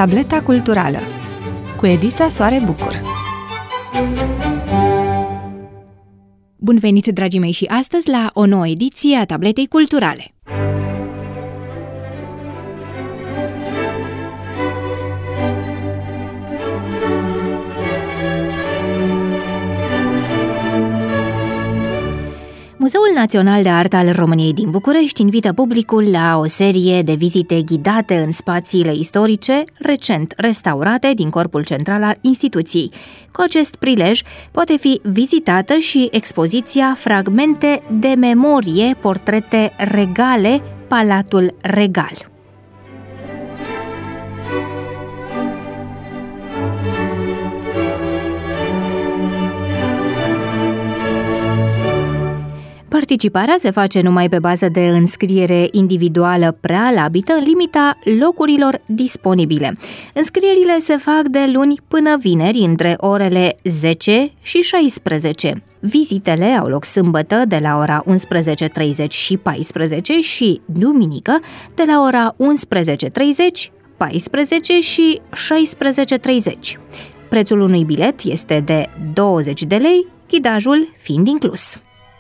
Tableta culturală cu Edisa Soare Bucur. Bun venit, dragii mei, și astăzi la o nouă ediție a Tabletei culturale. Muzeul Național de Artă al României din București invită publicul la o serie de vizite ghidate în spațiile istorice recent restaurate din corpul central al instituției. Cu acest prilej poate fi vizitată și expoziția Fragmente de memorie, portrete regale, Palatul Regal. Participarea se face numai pe bază de înscriere individuală prealabilă în limita locurilor disponibile. Înscrierile se fac de luni până vineri între orele 10 și 16. Vizitele au loc sâmbătă de la ora 11:30 și 14 și duminică de la ora 11:30, 14 și 16:30. Prețul unui bilet este de 20 de lei, ghidajul fiind inclus.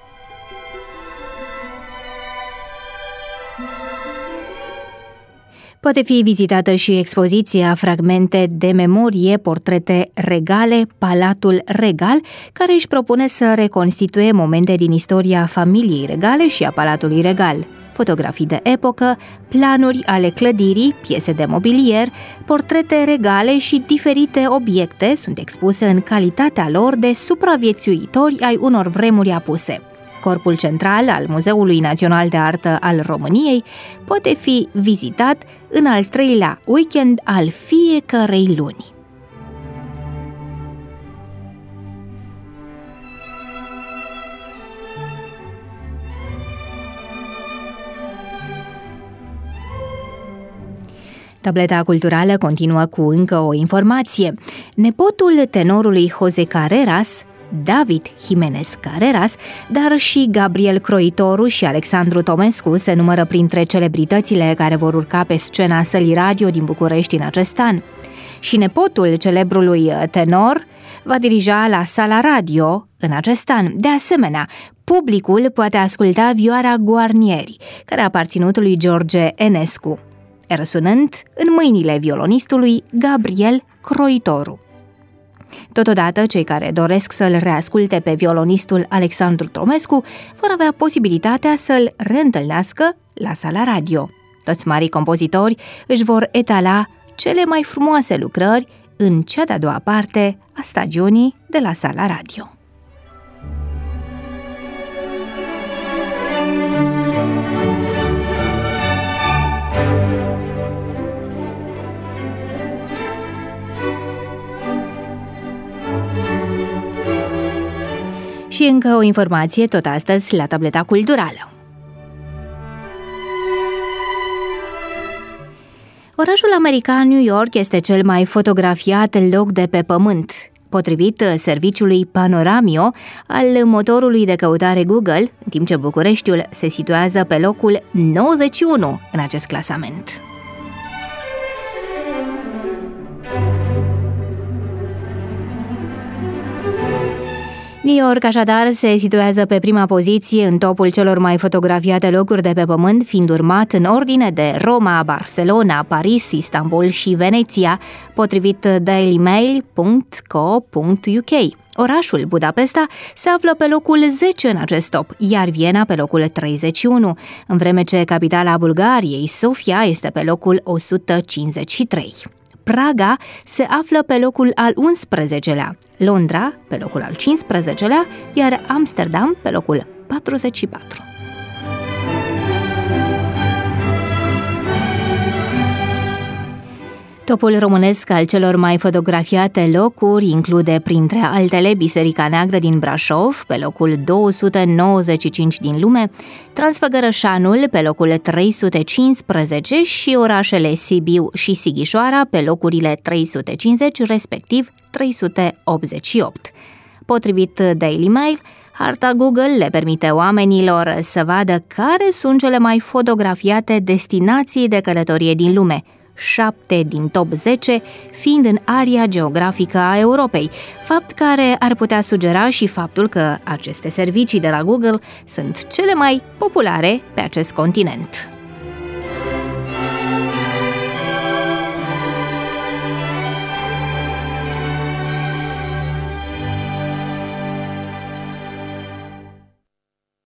Poate fi vizitată și expoziția Fragmente de memorie, portrete regale, Palatul Regal, care își propune să reconstituie momente din istoria familiei regale și a Palatului Regal. Fotografii de epocă, planuri ale clădirii, piese de mobilier, portrete regale și diferite obiecte sunt expuse în calitatea lor de supraviețuitori ai unor vremuri apuse. Corpul central al Muzeului Național de Artă al României poate fi vizitat în al 3-lea weekend al fiecărei luni. Tableta culturală continuă cu încă o informație. Nepotul tenorului José Carreras, David Jimenez Carreras, dar și Gabriel Croitoru și Alexandru Tomescu se numără printre celebritățile care vor urca pe scena Sălii Radio din București în acest an. Și nepotul celebrului tenor va dirija la Sala Radio în acest an. De asemenea, publicul poate asculta vioara Guarnieri, care a aparținut lui George Enescu, răsunând în mâinile violonistului Gabriel Croitoru. Totodată, cei care doresc să-l reasculte pe violonistul Alexandru Tomescu vor avea posibilitatea să-l reîntâlnească la Sala Radio. Toți marii compozitori își vor etala cele mai frumoase lucrări în cea de-a doua parte a stagiunii de la Sala Radio. Și încă o informație tot astăzi la Tableta culturală. Orașul american New York este cel mai fotografiat loc de pe pământ, potrivit serviciului Panoramio al motorului de căutare Google, în timp ce Bucureștiul se situează pe locul 91 în acest clasament. New York, așadar, se situează pe prima poziție în topul celor mai fotografiate locuri de pe pământ, fiind urmat în ordine de Roma, Barcelona, Paris, Istanbul și Veneția, potrivit dailymail.co.uk. Orașul Budapesta se află pe locul 10 în acest top, iar Viena pe locul 31, în vreme ce capitala Bulgariei, Sofia, este pe locul 153. Praga se află pe locul al 11-lea, Londra pe locul al 15-lea, iar Amsterdam pe locul 44. Topul românesc al celor mai fotografiate locuri include, printre altele, Biserica Neagră din Brașov, pe locul 295 din lume, Transfăgărășanul, pe locul 315 și orașele Sibiu și Sighișoara, pe locurile 350, respectiv 388. Potrivit Daily Mail, harta Google le permite oamenilor să vadă care sunt cele mai fotografiate destinații de călătorie din lume. 7 din top 10 fiind în area geografică a Europei, fapt care ar putea sugera și faptul că aceste servicii de la Google sunt cele mai populare pe acest continent.